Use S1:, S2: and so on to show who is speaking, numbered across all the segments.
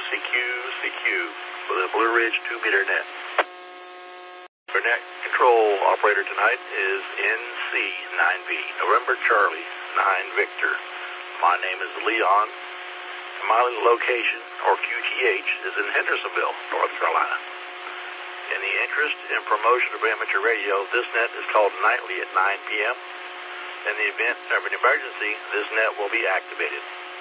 S1: CQ with a Blue Ridge 2-meter net. Our net control operator tonight is NC9V, November Charlie, 9 Victor. My name is Leon. My location, or QTH, is in Hendersonville, North Carolina. In the interest and promotion of amateur radio, this net is called nightly at 9 p.m. In the event of an emergency, this net will be activated.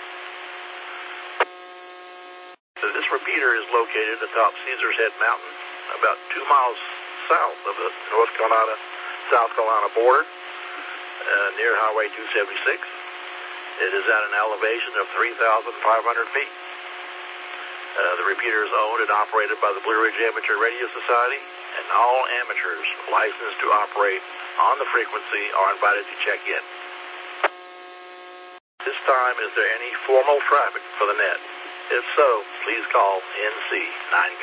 S1: This repeater is located atop Caesar's Head Mountain, about 2 miles south of the North Carolina-South Carolina border, near Highway 276. It is at an elevation of 3,500 feet. The repeater is owned and operated by the Blue Ridge Amateur Radio Society, and all amateurs licensed to operate on the frequency are invited to check in. This time, is there any formal traffic for the net? If so, please call NC9V.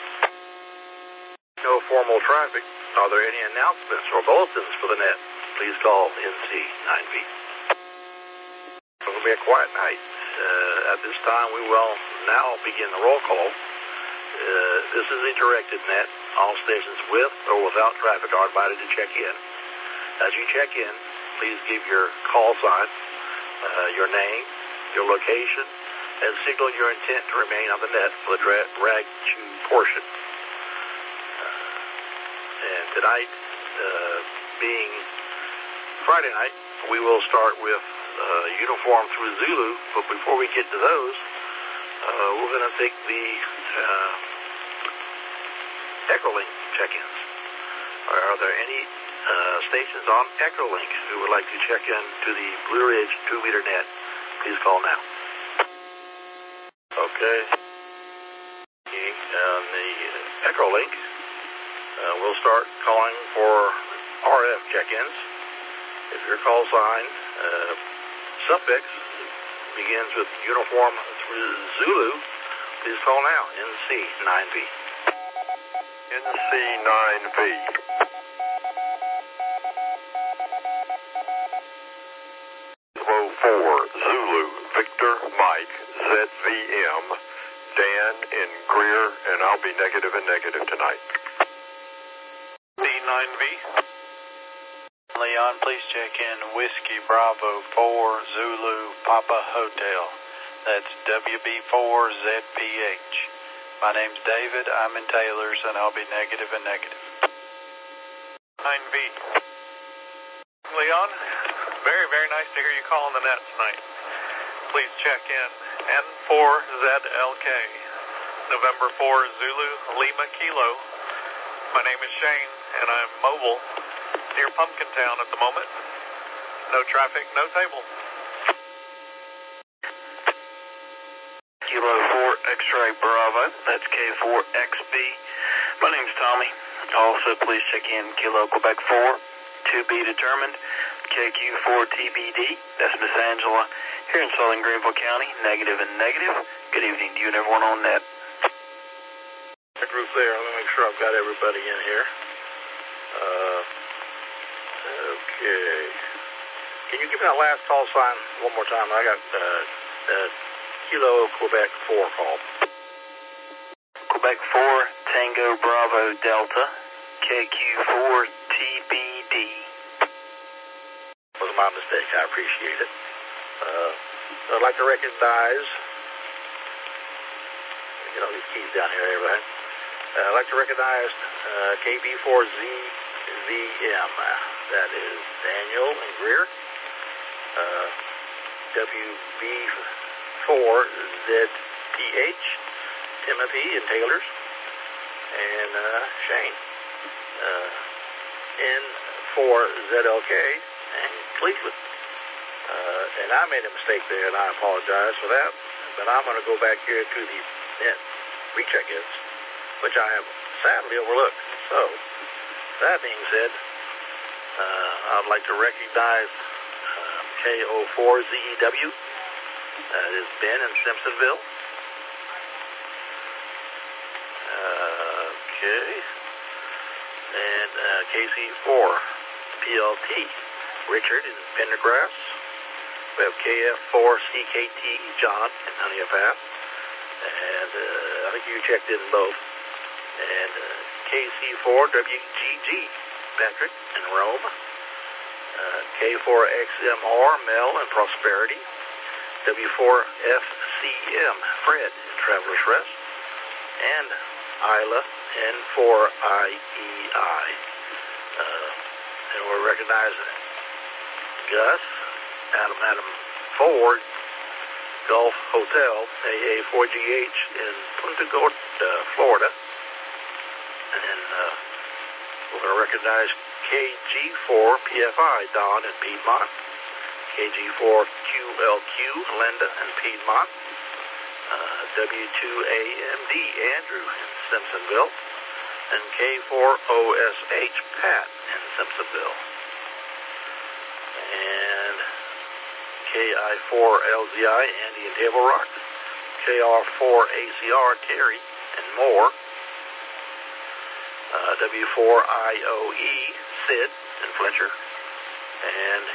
S1: No formal traffic. Are there any announcements or bulletins for the net? Please call NC9V. It will be a quiet night. At this time, we will now begin the roll call. This is a directed net. All stations with or without traffic are invited to check in. As you check in, please give your call sign, your name, your location, and signal your intent to remain on the net for the drag tube portion. And tonight, being Friday night, we will start with uniform through Zulu, but before we get to those, we're going to take the Echolink check-ins. Are there any stations on Echolink who would like to check in to the Blue Ridge 2-meter net? Please call now. Okay. On the Echolink, we'll start calling for RF check-ins. If your call sign suffix begins with uniform through Zulu, please call now, NC9V.
S2: NC9V. Zulu, Victor, Mike, ZVM, Dan in Greer, and I'll be negative and negative tonight.
S3: C9V. Leon, please check in Whiskey Bravo 4 Zulu Papa Hotel. That's WB4ZPH. My name's David. I'm in Taylor's, and I'll be negative and negative.
S4: 9V. Leon, very, very nice to hear you call on the net tonight. Please check in N4ZLK, November 4 Zulu Lima Kilo. My name is Shane, and I'm mobile near Pumpkin Town at the moment. No traffic, no table.
S5: Kilo 4 X-Ray Bravo, that's K4XB. My name's Tommy. Also, please check in Kilo Quebec 4, to be determined. KQ4TBD, that's Miss Angela, here in Southern Greenville County, negative and negative. Good evening to you and everyone on net.
S1: The group there, let me make sure I've got everybody in here. Okay. Can you give me that last call sign one more time? I got Kilo Quebec 4 call.
S5: Quebec 4, Tango Bravo Delta, KQ4TBD.
S1: Was my mistake. I appreciate it. I'd like to recognize, get all these keys down here, everybody. I'd like to recognize KB4ZVM. That is Daniel and Greer. WB4ZPH, Timothy and Taylor's, and Shane. N4ZLK and Cleveland. And I made a mistake there, and I apologize for that. But I'm going to go back here to the net recheck-ins, which I have sadly overlooked. So, that being said, I'd like to recognize KO4ZEW. That is Ben in Simpsonville. Okay. And KC4 PLT. Richard in Pendergrass. We have KF4CKT, John in Honeypath. And I think you checked in both. And KC4WGG, Patrick in Rome. K4XMR, Mel in Prosperity. W4FCM, Fred in Traveler's Rest. And Isla N4IEI. And we'll recognize Gus, Adam 4, Gulf Hotel, AA4GH in Punta Gorda, Florida. And we're going to recognize KG4 PFI, Don in Piedmont. KG4QLQ, Linda in Piedmont. W2AMD, Andrew in Simpsonville. And K4OSH, Pat in Simpsonville. And KI4LZI, Andy in Table Rock. KR4ACR, Terry and Moore. W4IOE, Sid in Fletcher. And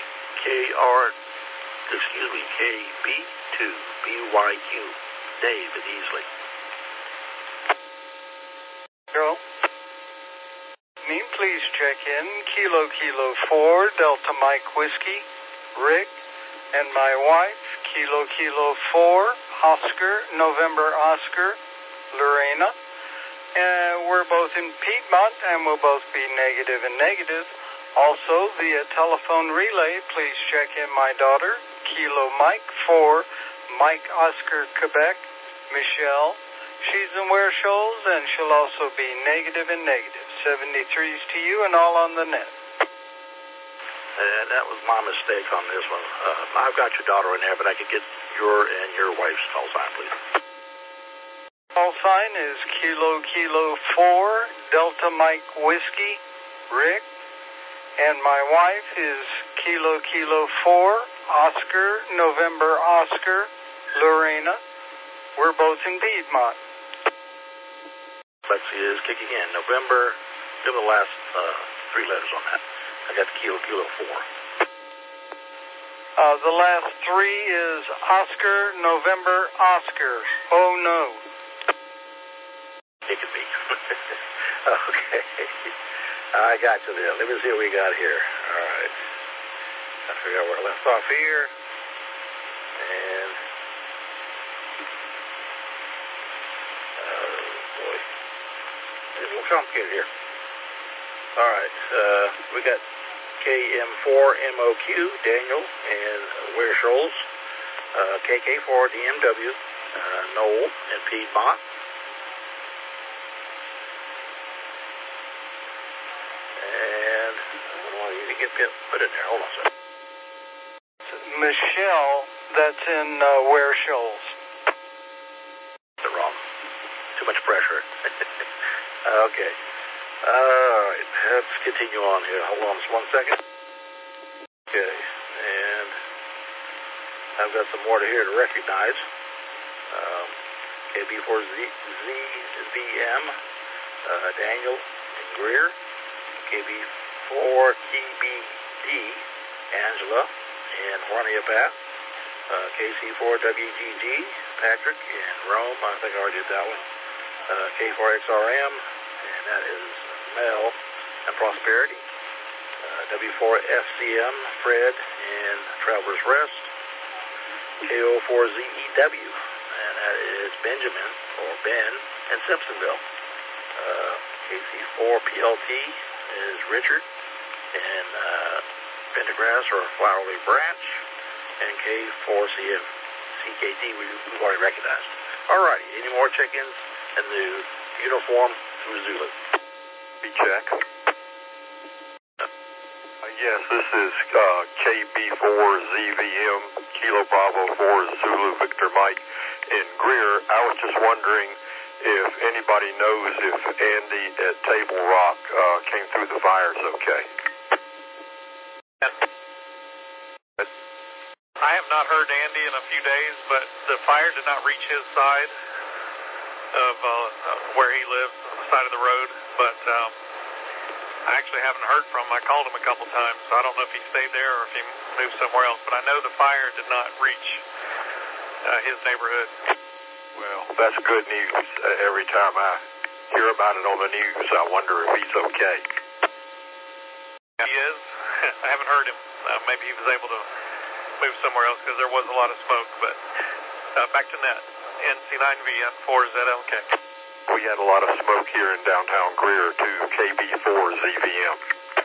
S1: KB2, BYQ, Dave in Easley.
S3: Girl. Name, please check in. Kilo 4, Delta Mike Whiskey, Rick, and my wife, Kilo 4, Oscar, November Oscar, Lorena. We're both in Piedmont, and we'll both be negative and negative. Also, via telephone relay, please check in my daughter, Kilo Mike 4, Mike Oscar, Quebec, Michelle. She's in Ware Shoals, and she'll also be negative and negative. 73s to you and all on the net.
S1: And that was my mistake on this one. I've got your daughter in there, but I could get your and your wife's call sign, please.
S3: Call sign is Kilo 4, Delta Mike Whiskey, Rick. And my wife is Kilo 4, Oscar, November Oscar, Lorena. We're both in Piedmont.
S1: Lexi is kicking in. November, give the last 3 letters on that. I got Kilo 4.
S3: The last 3 is Oscar, November Oscar. Oh no.
S1: It could be. Okay. I got you there. Let me see what we got here. All right. I figure out where I left off here. And oh boy, it's a little complicated here. All right. We got KM4MOQ, Daniel and Ware Shoals. KK4DMW, Noel and Piedmont. Put it there. Hold on a second.
S3: Michelle, that's in Ware Shoals.
S1: They're wrong. Too much pressure. Okay. All right. Let's continue on here. Hold on just 1 second. Okay. And I've got some more here to recognize. KB4ZVM, Daniel and Greer. KB4TBD, Angela and Juania Pat. KC4WGG, Patrick in Rome. I think I already did that one. K4XRM, and that is Mel and Prosperity. W4FCM, Fred in Traveler's Rest. KO4ZEW, and that is Benjamin, or Ben, in Simpsonville. KC4PLT is Richard in Pendergrass or Flowery Branch, and K4CKD we've already recognized. All righty, any more check-ins in the uniform through Zulu?
S2: B-check. Yes, this is KB4ZVM, Kilo Bravo 4, Zulu Victor Mike in Greer. I was just wondering if anybody knows if Andy at Table Rock came through the fires okay.
S4: I have not heard Andy in a few days, but the fire did not reach his side of where he lives, on the side of the road, but I actually haven't heard from him. I called him a couple times, so I don't know if he stayed there or if he moved somewhere else, but I know the fire did not reach his neighborhood.
S2: Well, that's good news. Every time I hear about it on the news, I wonder if he's okay.
S4: He is. I haven't heard him. Maybe he was able to move somewhere else because there was a lot of smoke. But back to net. NC9V and 4ZLK.
S2: We had a lot of smoke here in downtown Greer, too. KB4ZVM.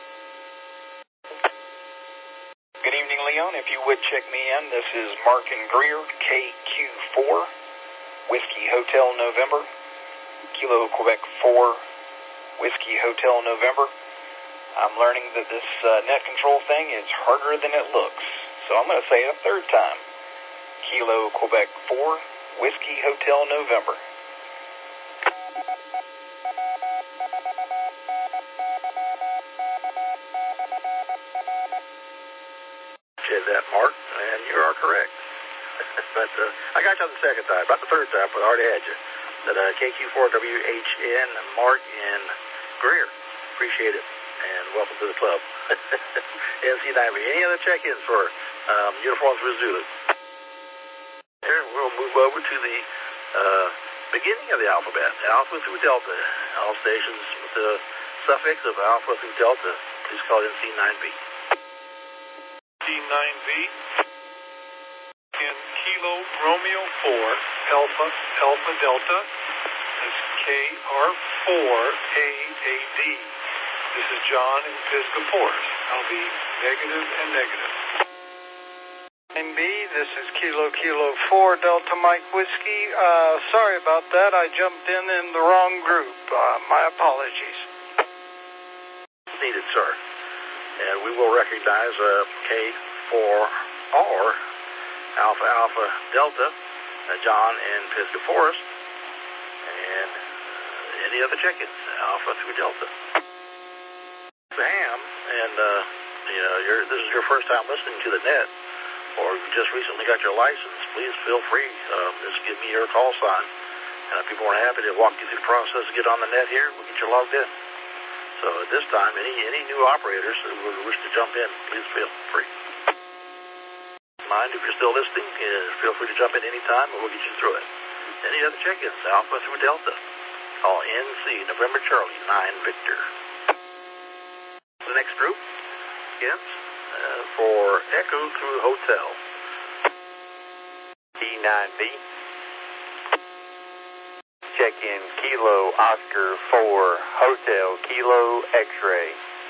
S6: Good evening, Leon. If you would check me in, this is Mark in Greer, KQ4, Whiskey Hotel November, Kilo Quebec 4, Whiskey Hotel November. I'm learning that this net control thing is harder than it looks, so I'm going to say it a third time. Kilo Quebec 4, Whiskey Hotel November.
S1: Said that, Mark, and you are correct. But I got you on the second time, about the third time, but I already had you. But KQ4WHN, Mark in Greer. Appreciate it, and welcome to the club. NC9V. Any other check-ins for Uniforms for Zulu? Here, we'll move over to the beginning of the alphabet, Alpha through Delta. All stations with the suffix of Alpha through Delta, please call NC9V.
S3: C9V in Kilo Romeo 4 Alpha Alpha Delta is KR4AAD. This is John in Pisgah Forest. I'll be negative and negative. 9B, this is Kilo Kilo 4 Delta Mike Whiskey. Sorry about that. I jumped in the wrong group. My apologies.
S1: Needed, sir. And we will recognize K4R, Alpha Alpha Delta, John in Pisgah Forest, and any other check-ins, Alpha through Delta. Ham, and this is your first time listening to the net, or you just recently got your license, please feel free. Just give me your call sign, and if people are happy to walk you through the process to get on the net here, we'll get you logged in. So at this time, any new operators who would wish to jump in, please feel free. Mind if you're still listening, feel free to jump in any time, and we'll get you through it. Any other check-ins, Alpha through Delta, call NC November Charlie 9 Victor. The next group begins for Echo through Hotel.
S7: T9B. Check in Kilo Oscar 4 Hotel Kilo X-Ray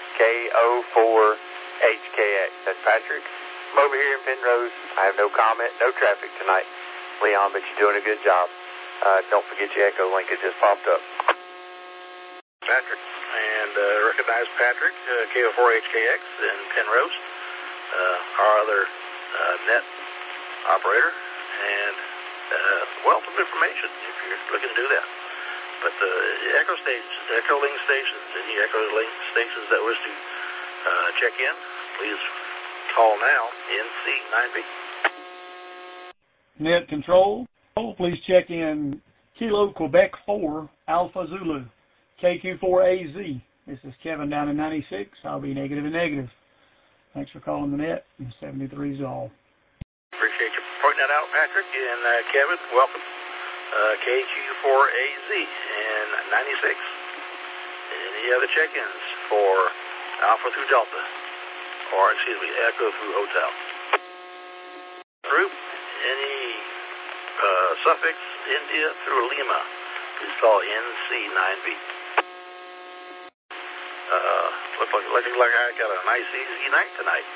S7: KO4HKX. That's Patrick. I'm over here in Penrose. I have no comment, no traffic tonight. Leon, but you're doing a good job. Don't forget your echo link. It just popped up.
S1: Patrick, and recognize Patrick, KO4HKX in Penrose, our other net operator, and wealth of information if you're looking to do that. But Echo stations, Echo Link stations, any Echo Link stations that wish to check in, please call now, NC9B.
S8: Net control, please check in Kilo Quebec 4 Alpha Zulu, KQ4AZ. This is Kevin down in 96. I'll be negative and negative. Thanks for calling the net, and 73 is all.
S1: Appreciate you pointing that out, Patrick. And Kevin, welcome. KQ4AZ in 96. Any other check-ins for Alpha through Delta? Or, excuse me, Echo through Hotel. Group, any suffix, India through Lima, please call NC9B. Looking like I got a nice, easy night tonight.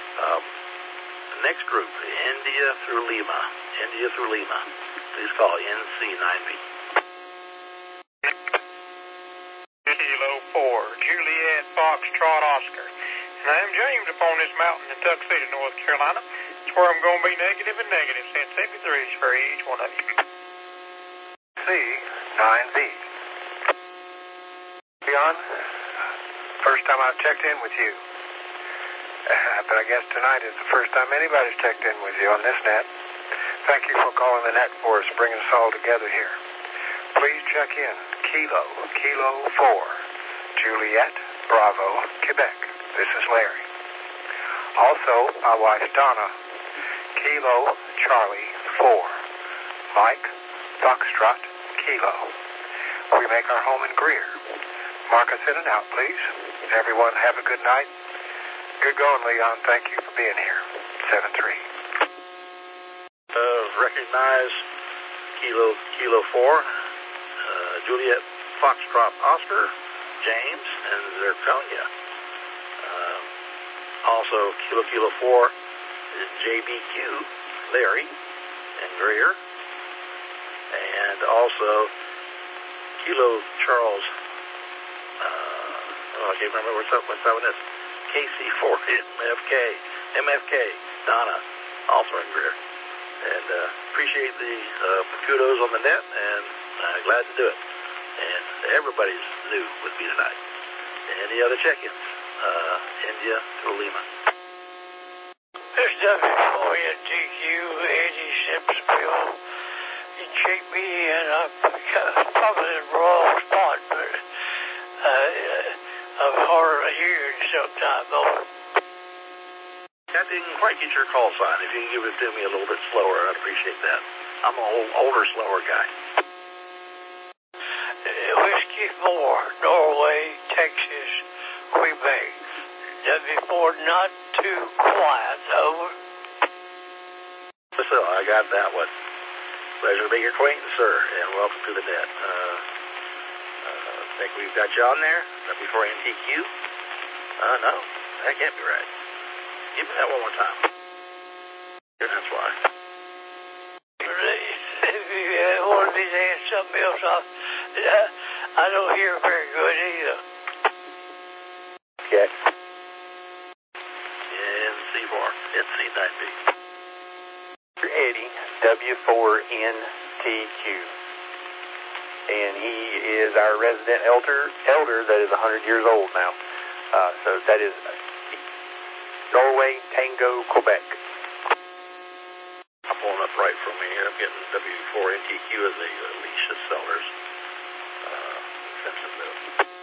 S1: Next group, India through Lima. India through Lima. Please call NC9B.
S3: Kilo 4, Juliet Foxtrot Oscar. And I'm James upon this mountain in Tuxedo, North Carolina. It's where I'm going to be negative and negative. Send 73s for each one of you.
S9: C9V. Leon, first time I've checked in with you. But I guess tonight is the first time anybody's checked in with you on this net. Thank you for calling the net for us, bringing us all together here. Please check in Kilo 4, Juliet, Bravo, Quebec. This is Larry. Also, my wife Donna, Kilo Charlie 4, Mike, Foxtrot, Kilo. We make our home in Greer. Mark us in and out, please. Everyone have a good night. Good going, Leon. Thank you for being here. 7-3.
S1: Recognize Kilo 4, Juliet Foxtrot Oscar, James, and Zirconia. Also, Kilo 4 is JBQ, Larry, and Greer. And also, Kilo Charles, I can't remember what's up with this. KC4 MFK, Donna, also in Greer. And appreciate the kudos on the net, and glad to do it. And everybody's new with me tonight. Any other check-ins? India to Lima.
S10: This W4NTQ, Eddie Simpsonville. You check me in. I'm probably in the wrong spot, but I'm hard of hearing sometimes. Over.
S1: I didn't quite get your call sign. If you can give it to me a little bit slower, I'd appreciate that. I'm an older, slower guy.
S10: Whiskey 4, Norway, Texas, Quebec. W4 not too quiet, over.
S1: So I got that one. Pleasure to make your acquaintance, sir, and welcome to the net. Think we've got you on there? W4 NTQ? No, that can't be right. Give me that one more time. That's why.
S10: I wanted me to ask something else. I don't hear very good either.
S7: Okay.
S1: NC9B.
S7: Eddie, W4NTQ. And he is our resident elder that is 100 years old now. So that is Norway, Tango, Quebec.
S1: I'm pulling up right from here. I'm getting W4NTQ as a Alicia Sellers. Simpsonville.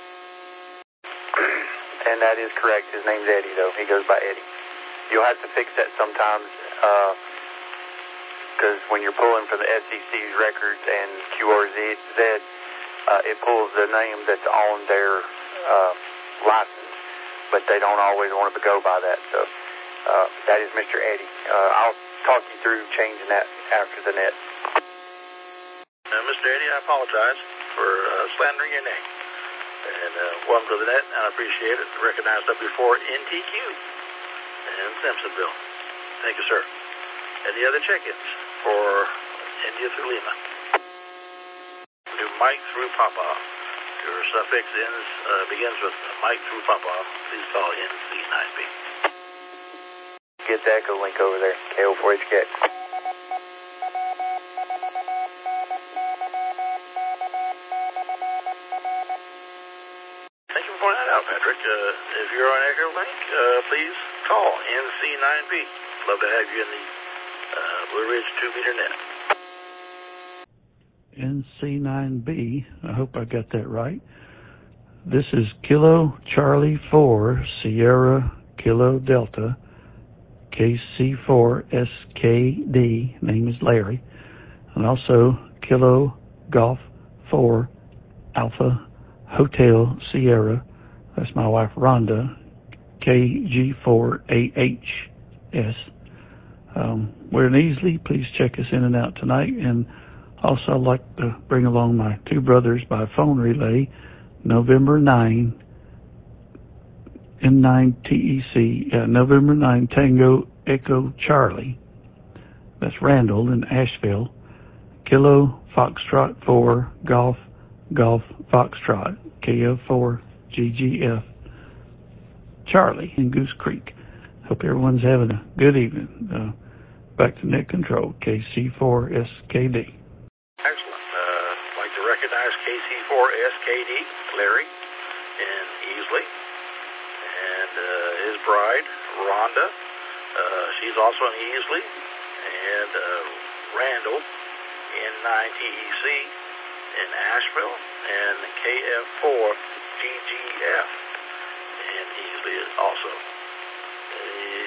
S7: And that is correct. His name's Eddie, though. He goes by Eddie. You'll have to fix that sometimes because when you're pulling for the SEC's records and QRZ, it pulls the name that's on their license, but they don't always want to go by that. So that is Mr. Eddie. I'll talk you through changing that after the net.
S1: Mr. Eddie, I apologize for slandering your name. And welcome to the net. I appreciate it. Recognize W4NTQ and Simpsonville. Thank you, sir. Any other check-ins for India through Lima? Do Mike through Papa. Your suffix begins with Mike through Papa. Please call NC9B.
S7: Get the echo link over there. KO4HK.
S1: Thank you for pointing that out, Patrick. If you're on Echo Link, please call NC9B. Love to have you in the Blue Ridge 2-meter net.
S8: NC9B, I hope I got that right. This is Kilo Charlie 4 Sierra Kilo Delta KC4 SKD, name is Larry, and also Kilo Golf 4 Alpha Hotel Sierra, that's my wife Rhonda, KG4AHS. We're in Easley. Please check us in and out tonight. And also I'd like to bring along my two brothers by phone relay, November 9, N9TEC, November 9 Tango Echo Charlie. That's Randall in Asheville. Kilo Foxtrot 4 Golf Foxtrot, KF4 GGF Charlie in Goose Creek. Hope everyone's having a good evening. Back to net control, KC4 SKD.
S1: Excellent. I'd like to recognize KC4 SKD, Larry, in Easley, and his bride, Rhonda. She's also in Easley, and Randall in 9TEC in Asheville, and KF4 GGF in Easley also.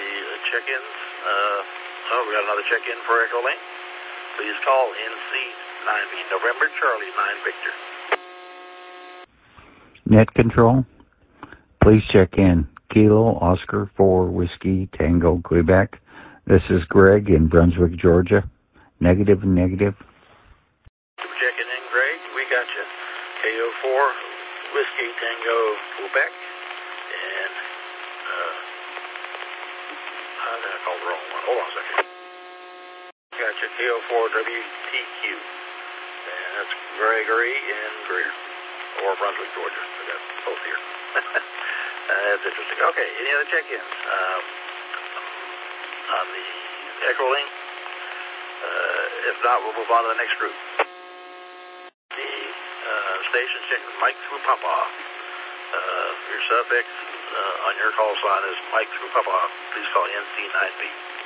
S1: Check-ins. We got another check-in for Echo Link. Please call NC 9B. November Charlie, 9 Victor.
S11: Net control. Please check in. Kilo Oscar 4 Whiskey Tango Quebec. This is Greg in Brunswick, Georgia. Negative.
S1: Checking in, Greg. We got you. KO4 Whiskey Tango Quebec. And, how did I call the wrong one? Hold on a second. Got you. KO4 WTQ. And that's Gregory and Greer. Or Brunswick, Georgia. I got both here. That's interesting. Okay, any other check-ins? On the Echo Link? If not, we'll move on to the next group. The station check Mike through Papa. Your suffix on your call sign is Mike through Papa. Please call NC9B.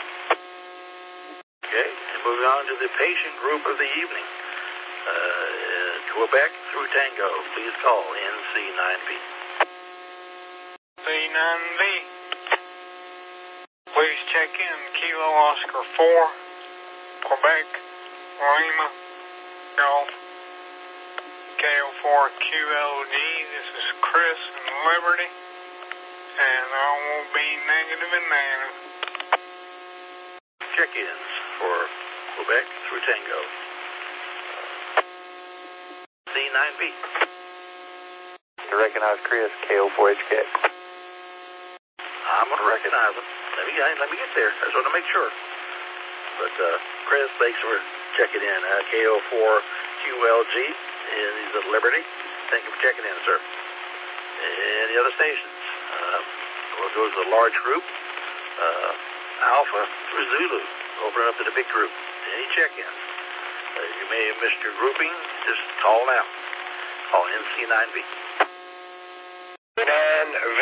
S1: Okay, and moving on to the patient group of the evening. Quebec through Tango. Please call NC9B.
S3: C9B. Please check in Kilo Oscar 4, Quebec, Lima, Golf, KO4 QLG. This is Chris in Liberty, and I will be negative and negative.
S1: Check-ins for Quebec through Tango. C9B.
S7: To recognize Chris, KO4HK.
S1: I'm going to recognize him. Let me get there. I just want to make sure. But Chris, thanks for checking in. KO4QLG, and he's at Liberty. Thank you for checking in, sir. And the other stations. We'll go to the large group. Alpha through Zulu. Open it up to the big group. Any check-ins. You may have missed your grouping. Just call now. Call NC9B.
S9: 9V.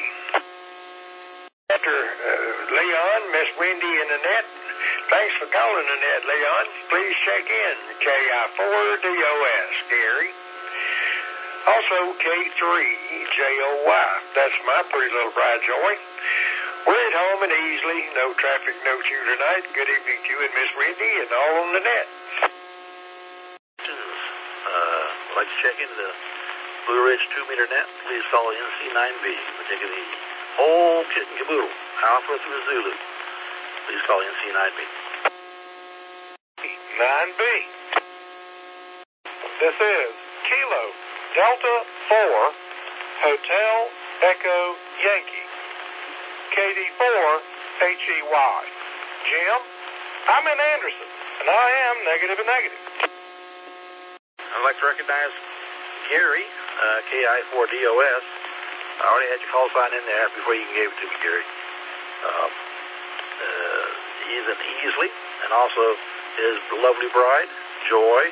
S9: After Leon, Miss Wendy, and Annette. Thanks for calling, Annette, Leon. Please check in. KI4DOS, Gary. Also, K3JOY. That's my pretty little bride, Joy. We're at home and easily. No traffic, no queue tonight. Good evening to you and Miss Wendy and all on the net.
S1: I'd like to check into the Blue Ridge 2-meter net. Please call NC9B. We're taking the whole kit and caboodle. Alpha through Zulu. Please call NC9B.
S3: 9B. This is Kilo Delta 4 Hotel Echo Yankee KD4 HEY. Jim, I'm in Anderson, and I am negative and negative.
S1: I'd like to recognize Gary, KI4DOS. I already had your call sign in there before you gave it to me, Gary. He's in Easley, and also his lovely bride, Joy,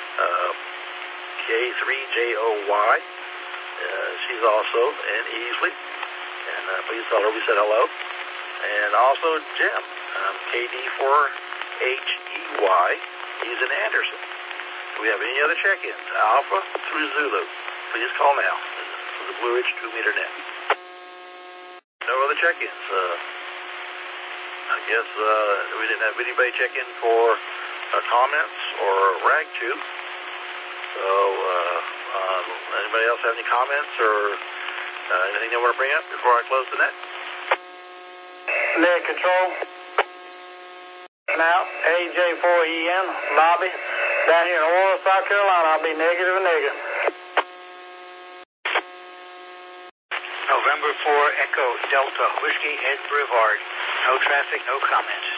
S1: K3JOY. She's also in Easley, and please tell her we said hello. And also Jim, KD4HEY. He's in Anderson. Do we have any other check-ins? Alpha through Zulu. Please call now for the Blue Ridge 2-meter net. No other check-ins. I guess we didn't have anybody check in for comments or rag tube. So, anybody else have any comments or anything they want to bring up before I close the net?
S10: Net control. Now, AJ4EN, Bobby, down here in Aurora, South Carolina. I'll be negative and negative.
S6: November 4 Echo Delta Whiskey Ed Brevard. No traffic, no comments.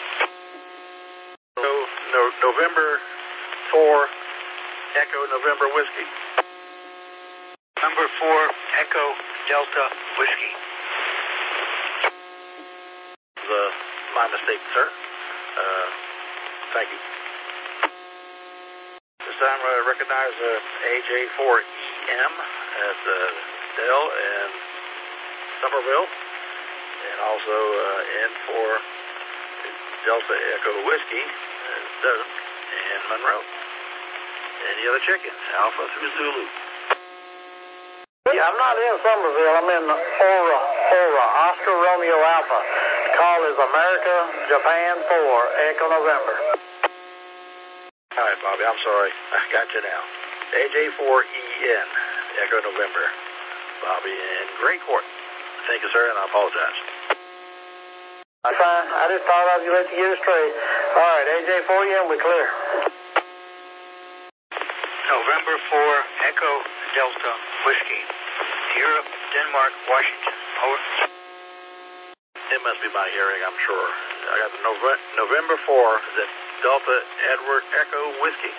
S1: November 4 Echo November Whiskey.
S6: Number 4 Echo Delta Whiskey.
S1: My mistake, sir. Thank you. This time I recognize AJ4EM at Dell and Somerville, and also N4 Delta Echo Whiskey and Monroe. Any other check-ins? Alpha through Zulu.
S10: Yeah, I'm not in Somerville. I'm in Aura, Oscar Romeo Alpha. Call is America, Japan 4, Echo November.
S1: All right, Bobby, I'm sorry. I got you now. AJ4EN, Echo November. Bobby in Gray Court. Thank you, sir, and I apologize.
S10: That's fine. I just thought I'd let you get it straight. All right, AJ4EN, we clear.
S6: November 4, Echo Delta Whiskey. Europe, Denmark, Washington. Over.
S1: It must be my hearing, I'm sure. I got the November 4, is it Delta Edward Echo Whiskey?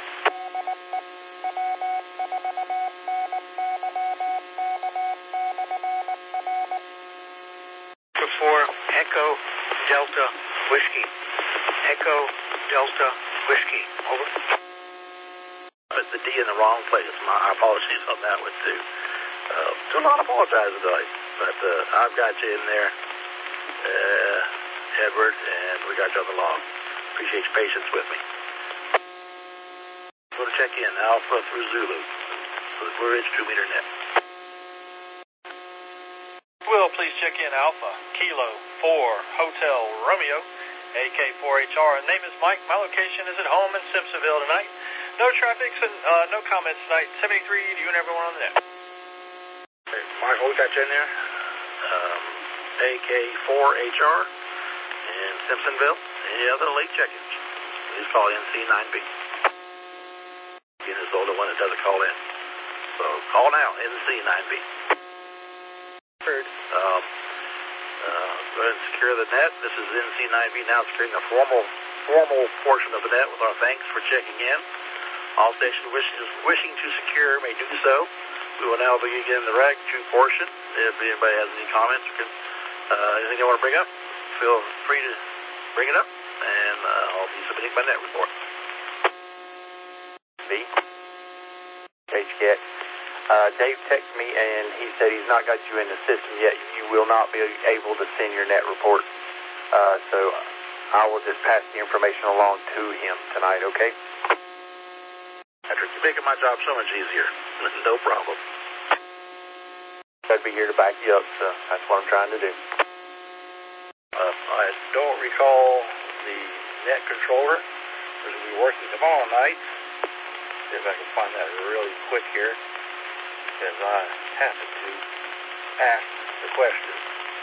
S6: Before Echo Delta Whiskey. Echo Delta Whiskey. Over.
S1: The D in the wrong place. My apologies on that one, too. Do not apologize tonight, but I've got you in there, Edward, and we got you on the log. Appreciate your patience with me. Going to check in Alpha through Zulu for the Blue Ridge 2-meter net.
S4: Will, please check in Alpha, Kilo 4, Hotel Romeo, AK4HR. Name is Mike. My location is at home in Simpsonville tonight. No traffic, no comments tonight. 73 to you and everyone on the net.
S1: Hey, Michael, we got you in there. AK4HR in Simpsonville. Any other late check-ins? Please call NC9B. Again, is the only one that doesn't call in. So call now, NC9B. Heard. Go ahead and secure the net. This is NC9B now securing the formal portion of the net with our thanks for checking in. All stations wishing to secure may do so. We will now begin the RAG 2 portion. If anybody has any comments or anything they want to bring up, feel free to bring it up, and I'll be submitting my net report.
S7: B. HCAT. Dave texted me, and he said he's not got you in the system yet. You will not be able to send your net report. So I will just pass the information along to him tonight, okay?
S1: Patrick, you're making my job so much easier. No problem.
S7: I'd be here to back you up, so that's what I'm trying to do.
S1: I don't recall the net controller. We're going to be working tomorrow night. See if I can find that really quick here, because I happened to ask the question.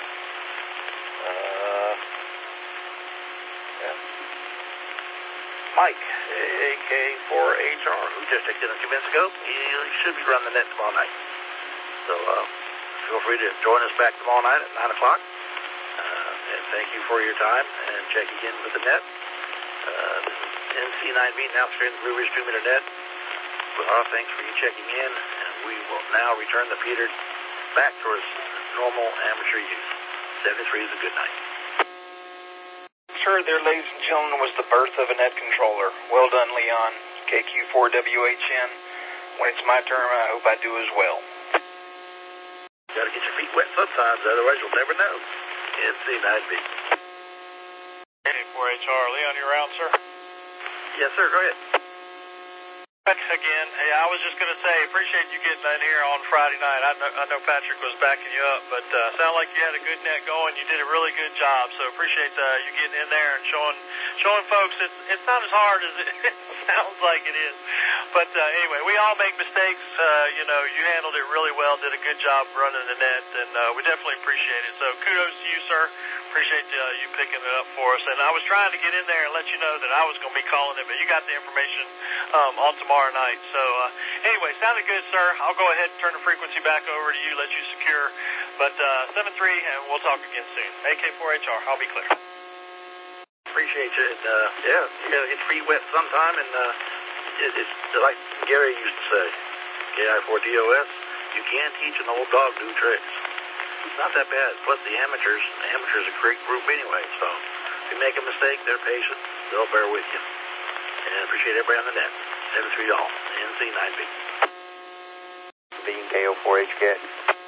S1: Yeah. Mike, AK4HR, who just checked in a few minutes ago, he should be running the net tomorrow night. So feel free to join us back tomorrow night at 9 o'clock. And thank you for your time and checking in with the net. This is NC9B, now securing the Blue Ridge 2-meter net. With our thanks for you checking in, and we will now return the Peter back towards normal amateur use. 73 is a good night.
S6: Sir, there, ladies and gentlemen, was the birth of a net controller. Well done, Leon. KQ4WHN. When it's my turn, I hope I do as well.
S1: You gotta get your feet wet sometimes, otherwise you'll never know. NC9B.
S4: AK4HR, Leon, you around, sir?
S1: Yes, sir, go ahead.
S4: Again, hey, I was just going to say, appreciate you getting in here on Friday night. I know Patrick was backing you up, but sounded like you had a good net going. You did a really good job, so appreciate you getting in there and showing folks it's not as hard as it sounds like it is. But anyway, we all make mistakes. You handled it really well, did a good job running the net, and we definitely appreciate it. So kudos to you, sir. Appreciate you picking it up for us. And I was trying to get in there and let you know that I was going to be calling it, but you got the information on tomorrow night. So anyway, sounded good, sir. I'll go ahead and turn the frequency back over to you, let you secure. But 7-3, and we'll talk again soon. AK4HR, I'll be clear.
S1: Appreciate you. And, yeah, you got to get your feet wet sometime. And it's like Gary used to say, KI4DOS, you can't teach an old dog new tricks. It's not that bad. Plus, the amateurs are a great group anyway. So if you make a mistake, they're patient. They'll bear with you. And appreciate everybody on the net. 7-3 all. NC9B.
S7: Being KO4HCAT.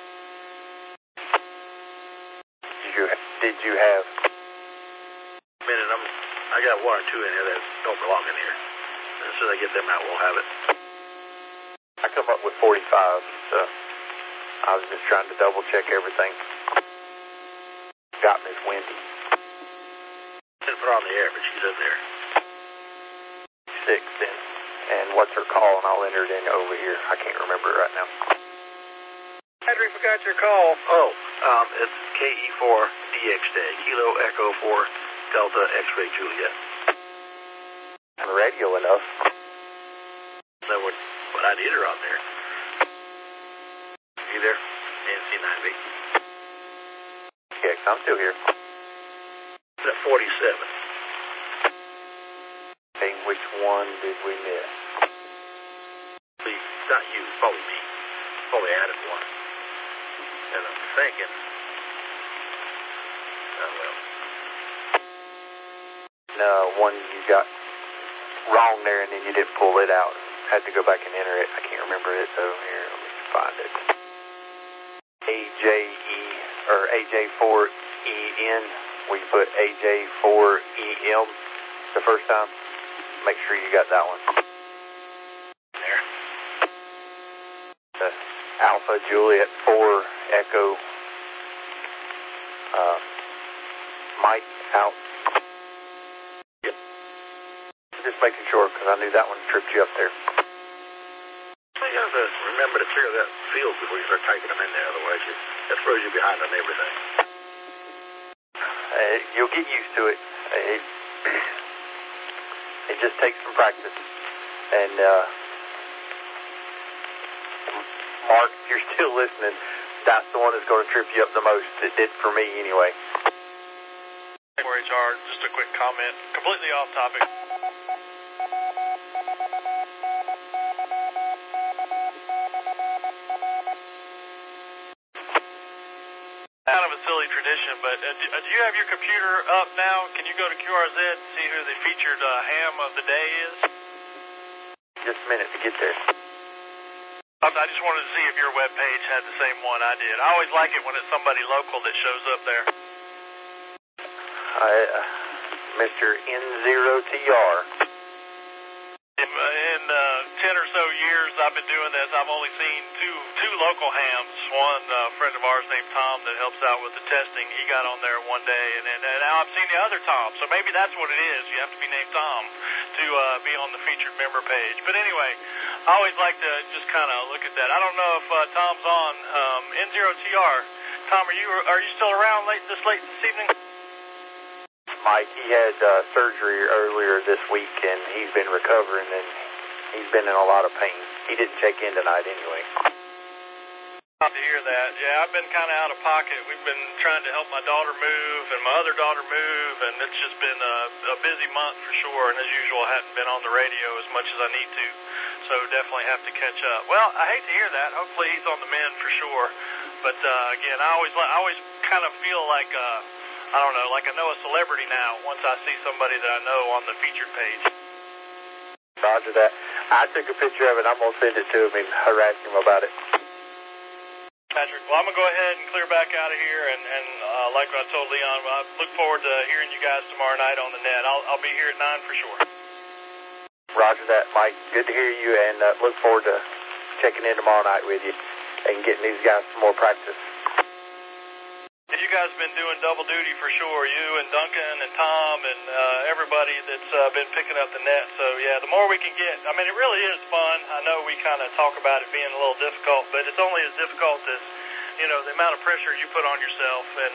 S7: Did you have?
S1: A minute, I got 1 or 2 in here that don't belong in here. As soon as I get them out, we'll have it.
S7: I come up with 45, so I was just trying to double check everything. Got Miss Wendy.
S1: Didn't put her on the air, but she's in there.
S7: 6 then. and what's her call, and I'll enter it in over here. I can't remember it right now.
S3: Patrick, forgot your call.
S1: Oh, it's KE4DXJ, Kilo Echo 4 Delta X-Ray Juliet.
S7: On the radio enough.
S1: That would, but I need her out there. You there? ANC 9B.
S7: Yes, I'm still here.
S1: It's at 47.
S7: Okay, which one did we miss?
S1: Please, not you, probably me. Probably added one. And I'm thinking,
S7: No, one you got wrong there, and then you didn't pull it out. Had to go back and enter it. I can't remember it though. Here, let me find it. AJ4EN. We put AJ4EM the first time. Make sure you got that one.
S1: There.
S7: The Alpha Juliet 4 Echo Mike out.
S1: Yep.
S7: Just making sure, because I knew that one tripped you up there.
S1: Well, you have to remember to clear that field before you start typing them in there, otherwise that throws you behind on everything.
S7: You'll get used to it. It just takes some practice. And Mark, if you're still listening, that's the one that's going to trip you up the most. It did for me anyway.
S4: For HR, just a quick comment, completely off topic. Kind of a silly tradition, but do you have your computer up now? Can you go to QRZ and see who the featured ham of the day is?
S7: Just a minute to get there.
S4: I just wanted to see if your webpage had the same one I did. I always like it when it's somebody local that shows up there.
S7: Mr. N0TR.
S4: In 10 or so years I've been doing this, I've only seen two local hams. One friend of ours named Tom that helps out with the testing. He got on there one day, and now I've seen the other Tom. So maybe that's what it is. You have to be named Tom to be on the featured member page. But anyway, I always like to just kind of look at that. I don't know if Tom's on. N0TR. Tom, are you still around late this evening?
S7: Mike, he had surgery earlier this week, and he's been recovering, and he's been in a lot of pain. He didn't check in tonight anyway.
S4: To hear that. Yeah, I've been kind of out of pocket. We've been trying to help my daughter move and my other daughter move, and it's just been a busy month for sure, and as usual, I haven't been on the radio as much as I need to, so definitely have to catch up. Well, I hate to hear that. Hopefully he's on the mend for sure, but again, I always kind of feel like I don't know, like I know a celebrity now once I see somebody that I know on the featured page.
S7: Roger that. I took a picture of it. I'm going to send it to him and harass him about it.
S4: Patrick, well, I'm going to go ahead and clear back out of here, and like I told Leon, I look forward to hearing you guys tomorrow night on the net. I'll be here at 9 for sure.
S7: Roger that, Mike. Good to hear you, and look forward to checking in tomorrow night with you and getting these guys some more practice.
S4: You guys have been doing double duty for sure, you and Duncan and Tom and everybody that's been picking up the net. So, yeah, the more we can get, I mean, it really is fun. I know we kind of talk about it being a little difficult, but it's only as difficult as, the amount of pressure you put on yourself. And,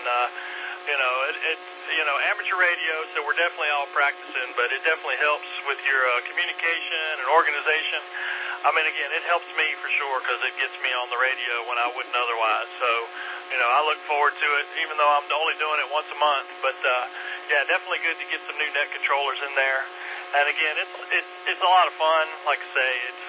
S4: amateur radio, so we're definitely all practicing, but it definitely helps with your communication and organization. I mean, again, it helps me for sure because it gets me on the radio when I wouldn't otherwise. So, I look forward to it, even though I'm only doing it once a month. But, yeah, definitely good to get some new net controllers in there. And, again, it's a lot of fun. Like I say, it's,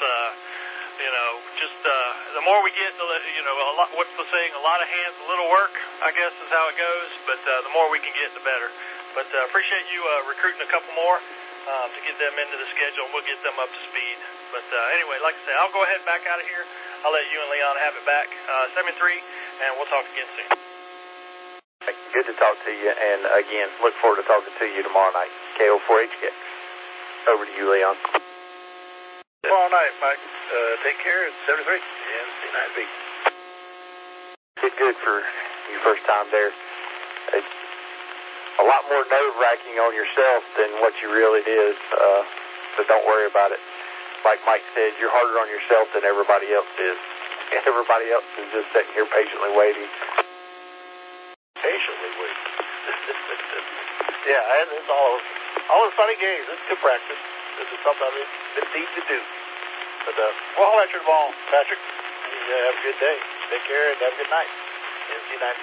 S4: the more we get, what's the saying? A lot of hands, a little work, I guess is how it goes. But the more we can get, the better. But appreciate you recruiting a couple more to get them into the schedule. We'll get them up to speed. But anyway, like I say, I'll go ahead and back out of here. I'll let you and Leon have it back. 7-3, and we'll talk again soon.
S7: Good to talk to you, and again, look forward to talking to you tomorrow night. KO4HX. Over to you, Leon.
S1: Tomorrow night, Mike. Take care. It's 7-3 and C9B.
S7: Did good for your first time there. It's a lot more nerve-wracking on yourself than what you really did, so don't worry about it. like Mike said, you're harder on yourself than everybody else is. Everybody else is just sitting here patiently waiting.
S1: Patiently waiting.
S12: Yeah, and it's all in funny games. It's good practice. This is something I've been needing to do. But we'll holler at you tomorrow, Patrick. You have a good day. Take care and have a good night. NC9B.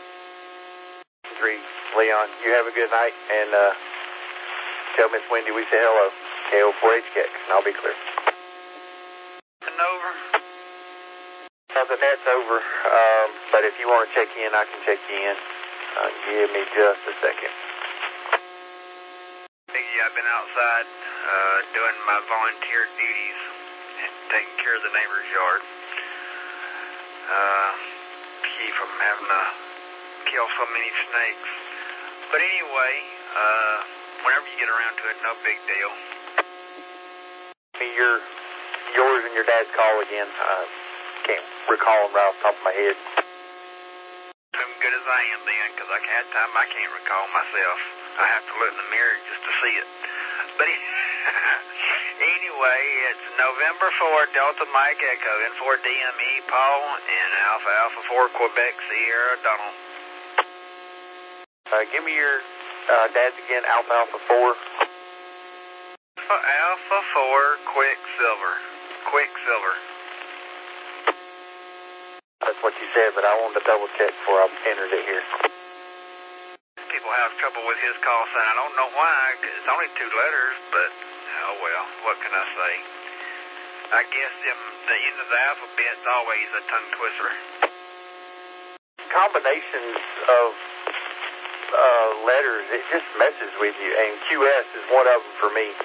S7: 3, Leon, you have a good night, and tell Miss Wendy we say hello. KO4HKX, and I'll be clear.
S5: And over.
S7: The net's over, but if you want to check in, I can check you in. Give me just a second.
S5: Biggie, I've been outside doing my volunteer duties and taking care of the neighbor's yard. Keep from having to kill so many snakes. But anyway, whenever you get around to it, no big deal.
S7: Yours and your dad's call again. Can't recall them right off the top of my head.
S5: I'm good as I am then, because I had time I can't recall myself. I have to look in the mirror just to see it. But anyway, it's November 4, Delta Mike Echo, N4 DME Paul, and Alpha Alpha 4 Quebec Sierra Donald.
S7: Give me your dad's again, Alpha Alpha 4.
S5: Alpha 4 Quicksilver. Quicksilver.
S7: That's what you said, but I wanted to double check before I entered it here.
S5: People have trouble with his call sign. I don't know why, 'cause it's only 2 letters, but oh well, what can I say? I guess the end of the alphabet's always a tongue twister.
S7: Combinations of letters, it just messes with you, and QS is one of them for me.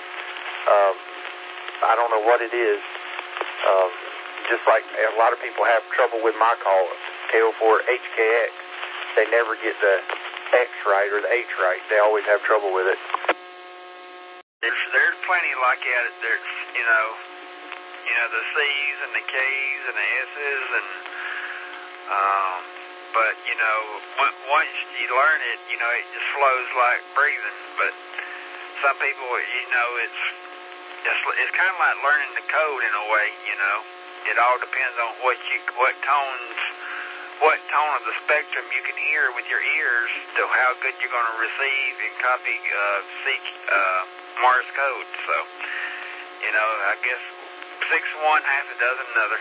S7: I don't know what it is. Just like a lot of people have trouble with my call, KO4HKX. They never get the X right or the H right. They always have trouble with it.
S5: There's plenty like that. There's, you know, the C's and the K's and the S's and, but, you know, once you learn it, you know, it just flows like breathing. But some people, you know, it's kind of like learning the code in a way, you know. It all depends on what tone of the spectrum you can hear with your ears to how good you're going to receive and copy Morse code. So, you know, I guess 6 one, half a dozen another.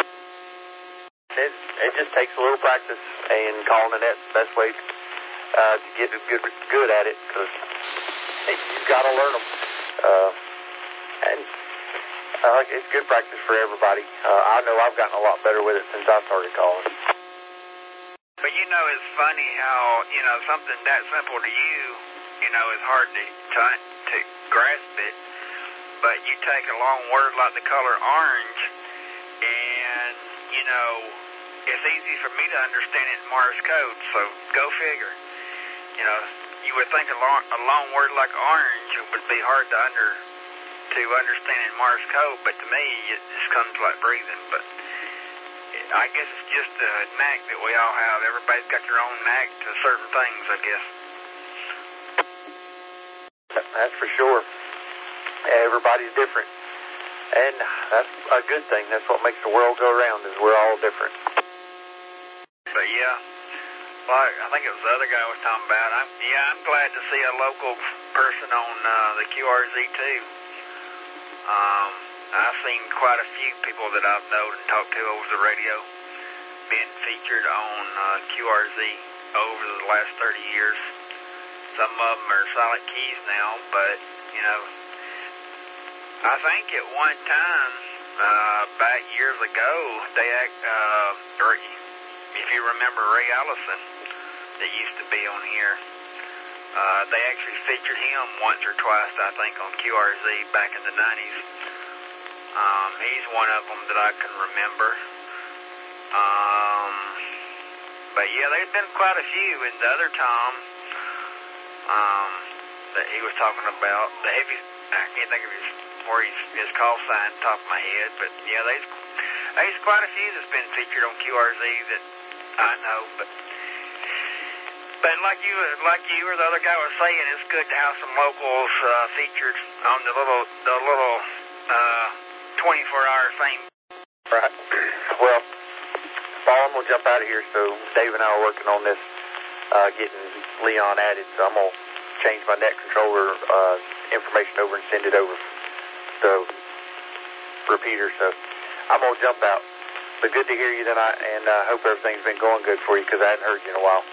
S7: It just takes a little practice, and calling the net's the best way to get good at it, because you've got to learn them. And it's good practice for everybody. I know I've gotten a lot better with it since I started calling.
S5: But you know, it's funny how, you know, something that simple to you, you know, is hard to grasp it. But you take a long word like the color orange, and, you know, it's easy for me to understand it in Morse code, so go figure. You know, you would think a long word like orange would be hard to understand in Morse code, but to me, it just comes like breathing. But I guess it's just a knack that we all have. Everybody's got their own knack to certain things, I guess.
S7: That's for sure. Everybody's different. And that's a good thing. That's what makes the world go around, is we're all different.
S5: But yeah, like I think it was the other guy I was talking about. I'm glad to see a local person on the QRZ too. I've seen quite a few people that I've known and talked to over the radio being featured on QRZ over the last 30 years. Some of them are silent keys now, but, you know, I think at one time, back years ago, they if you remember Ray Allison, that used to be on here, they actually featured him once or twice, I think, on QRZ back in the 90s. He's one of them that I can remember. But yeah, there's been quite a few. And the other Tom that he was talking about, the heavy, I can't think of his call sign top of my head, but yeah, there's quite a few that's been featured on QRZ that I know. But like you or the other guy was saying, it's good to have some locals featured on the little 24-hour fame.
S7: Right. Well, Paul, I'm going to jump out of here. So Dave and I are working on this, getting Leon added. So I'm going to change my net controller information over and send it over the repeater. So I'm going to jump out. But good to hear you tonight, and hope everything's been going good for you because I hadn't heard you in a while.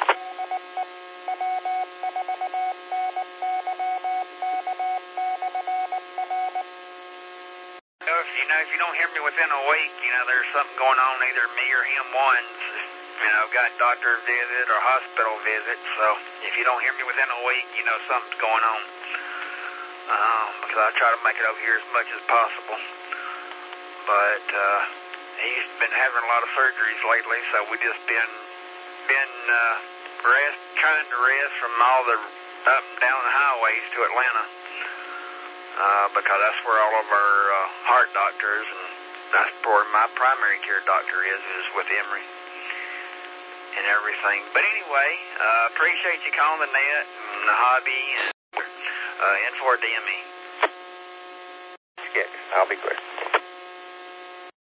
S5: If you don't hear me within a week, there's something going on, either me or him once. I've got doctor visit or hospital visit, so if you don't hear me within a week, something's going on. Because I try to make it over here as much as possible. But he's been having a lot of surgeries lately, so we just been trying to rest from all the up and down the highways to Atlanta. Because that's where all of our heart doctors, and that's where my primary care doctor is with Emory and everything. But anyway, appreciate you calling the net and the hobby and N4DME.
S7: Yeah, I'll be quick.